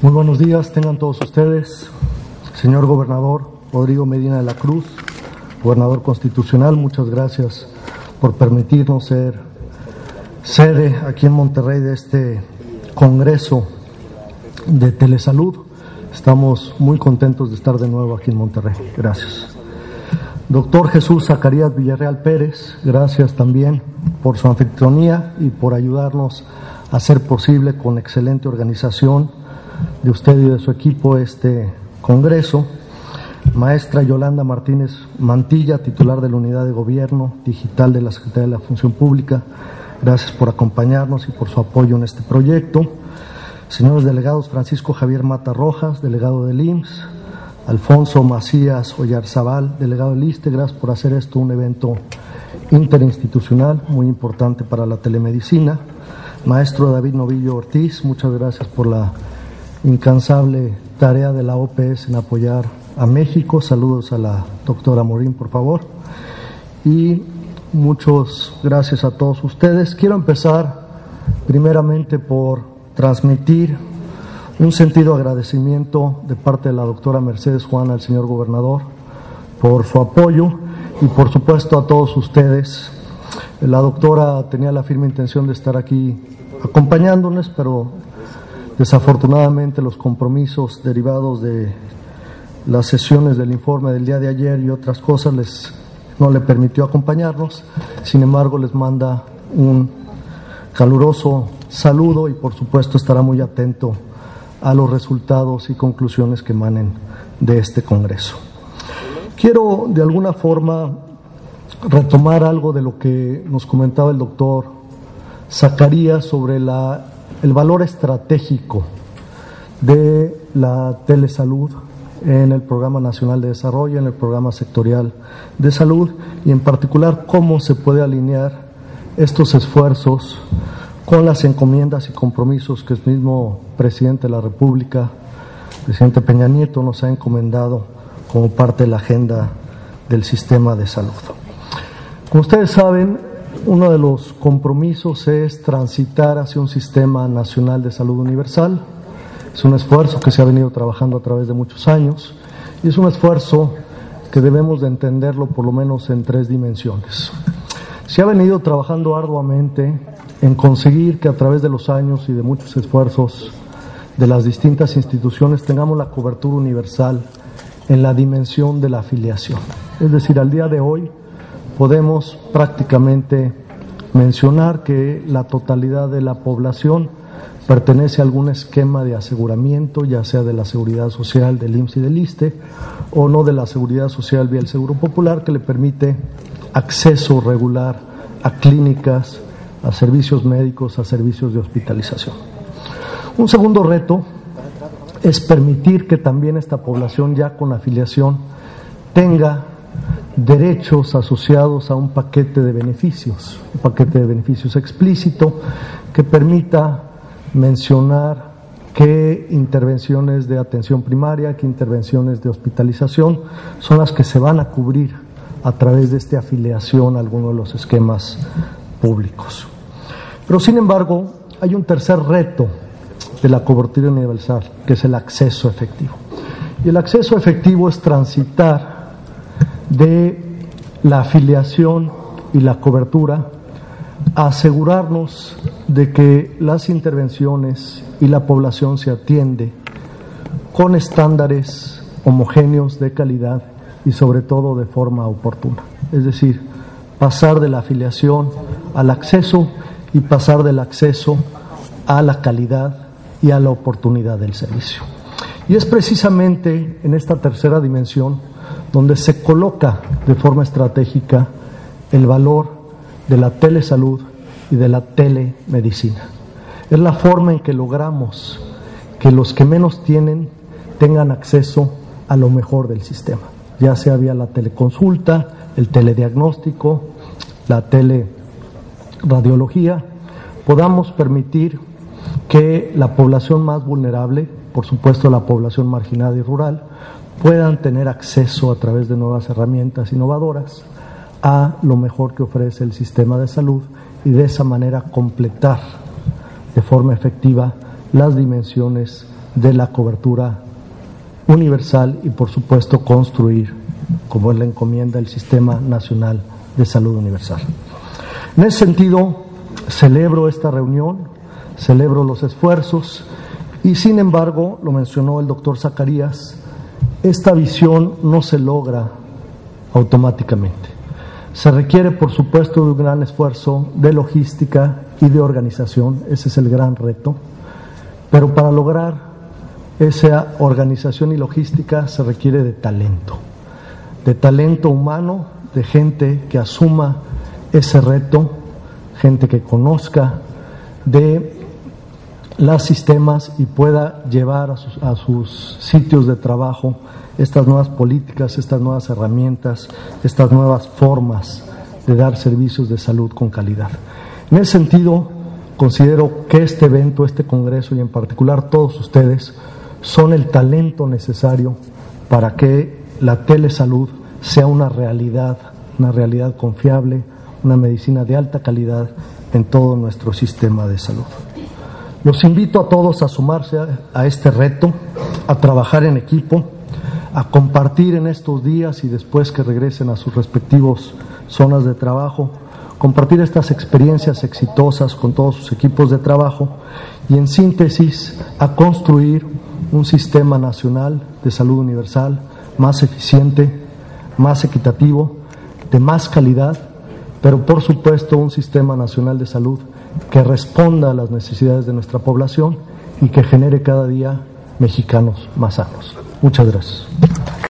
Muy buenos días, tengan todos ustedes. Señor Gobernador Rodrigo Medina de la Cruz, Gobernador Constitucional, muchas gracias por permitirnos ser sede aquí en Monterrey de este Congreso de Telesalud. Estamos muy contentos de estar de nuevo aquí en Monterrey. Gracias. Doctor Jesús Zacarías Villarreal Pérez, gracias también por su anfitrionía y por ayudarnos a hacer posible con excelente organización de usted y de su equipo este Congreso. Maestra Yolanda Martínez Mantilla, titular de la Unidad de Gobierno Digital de la Secretaría de la Función Pública, gracias por acompañarnos y por su apoyo en este proyecto. Señores delegados, Francisco Javier Mata Rojas, delegado del IMSS, Alfonso Macías Oyarzabal, delegado del ISSSTE, gracias por hacer esto un evento interinstitucional muy importante para la telemedicina. Maestro David Novillo Ortiz, muchas gracias por la incansable tarea de la OPS en apoyar a México. Saludos a la doctora Morín, por favor. Y muchas gracias a todos ustedes. Quiero empezar primeramente por transmitir un sentido agradecimiento de parte de la doctora Mercedes Juana al señor gobernador por su apoyo y por supuesto a todos ustedes. La doctora tenía la firme intención de estar aquí acompañándonos, pero desafortunadamente los compromisos derivados de las sesiones del informe del día de ayer y otras cosas no le permitió acompañarnos. Sin embargo, les manda un caluroso saludo y por supuesto estará muy atento a los resultados y conclusiones que emanen de este Congreso. Quiero de alguna forma retomar algo de lo que nos comentaba el doctor Zacarías sobre el valor estratégico de la telesalud en el Programa Nacional de Desarrollo, en el Programa Sectorial de Salud y en particular cómo se puede alinear estos esfuerzos con las encomiendas y compromisos que el mismo presidente de la República, presidente Peña Nieto, nos ha encomendado como parte de la agenda del sistema de salud. Como ustedes saben, uno de los compromisos es transitar hacia un sistema nacional de salud universal. Es un esfuerzo que se ha venido trabajando a través de muchos años y es un esfuerzo que debemos de entenderlo por lo menos en tres dimensiones. Se ha venido trabajando arduamente en conseguir que a través de los años y de muchos esfuerzos de las distintas instituciones tengamos la cobertura universal en la dimensión de la afiliación. Es decir, al día de hoy podemos prácticamente mencionar que la totalidad de la población pertenece a algún esquema de aseguramiento, ya sea de la Seguridad Social, del IMSS y del ISSSTE, o no de la Seguridad Social vía el Seguro Popular, que le permite acceso regular a clínicas, a servicios médicos, a servicios de hospitalización. Un segundo reto es permitir que también esta población ya con afiliación tenga derechos asociados a un paquete de beneficios explícito que permita mencionar qué intervenciones de atención primaria, qué intervenciones de hospitalización son las que se van a cubrir a través de esta afiliación a alguno de los esquemas públicos. Pero sin embargo, hay un tercer reto de la cobertura universal, que es el acceso efectivo. Y el acceso efectivo es transitar de la afiliación y la cobertura a asegurarnos de que las intervenciones y la población se atiende con estándares homogéneos de calidad y sobre todo de forma oportuna. Es decir, pasar de la afiliación al acceso y pasar del acceso a la calidad y a la oportunidad del servicio. Y es precisamente en esta tercera dimensión donde se coloca de forma estratégica el valor de la telesalud y de la telemedicina. Es la forma en que logramos que los que menos tienen tengan acceso a lo mejor del sistema, ya sea vía la teleconsulta, el telediagnóstico, la teleradiología, podamos permitir que la población más vulnerable, por supuesto la población marginada y rural, puedan tener acceso a través de nuevas herramientas innovadoras a lo mejor que ofrece el sistema de salud y de esa manera completar de forma efectiva las dimensiones de la cobertura universal y, por supuesto, construir, como es la encomienda, el Sistema Nacional de Salud Universal. En ese sentido, celebro esta reunión, celebro los esfuerzos y, sin embargo, lo mencionó el doctor Zacarías, esta visión no se logra automáticamente. Se requiere, por supuesto, de un gran esfuerzo de logística y de organización, ese es el gran reto, pero para lograr esa organización y logística se requiere de talento humano, de gente que asuma ese reto, gente que conozca de los sistemas y pueda llevar a sus sitios de trabajo estas nuevas políticas, estas nuevas herramientas, estas nuevas formas de dar servicios de salud con calidad. En ese sentido, considero que este evento, este congreso y en particular todos ustedes son el talento necesario para que la telesalud sea una realidad confiable, una medicina de alta calidad en todo nuestro sistema de salud. Los invito a todos a sumarse a este reto, a trabajar en equipo, a compartir en estos días y después que regresen a sus respectivos zonas de trabajo, compartir estas experiencias exitosas con todos sus equipos de trabajo y, en síntesis, a construir un sistema nacional de salud universal más eficiente, más equitativo, de más calidad, pero por supuesto un sistema nacional de salud que responda a las necesidades de nuestra población y que genere cada día mexicanos más sanos. Muchas gracias.